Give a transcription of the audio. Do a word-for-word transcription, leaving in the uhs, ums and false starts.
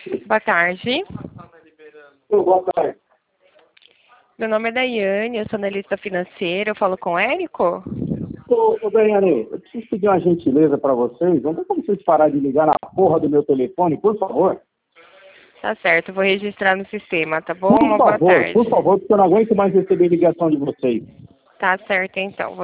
Boa tarde. Ô, boa tarde. Meu nome é Daiane, eu sou analista financeira. Eu falo com o Érico? Ô, ô Daiane, eu preciso pedir uma gentileza para vocês. Não tem como vocês pararem de ligar na porra do meu telefone, por favor? Tá certo, eu vou registrar no sistema, tá bom? Por Uma boa favor, tarde. por favor, porque eu não aguento mais receber ligação de vocês. Tá certo, então.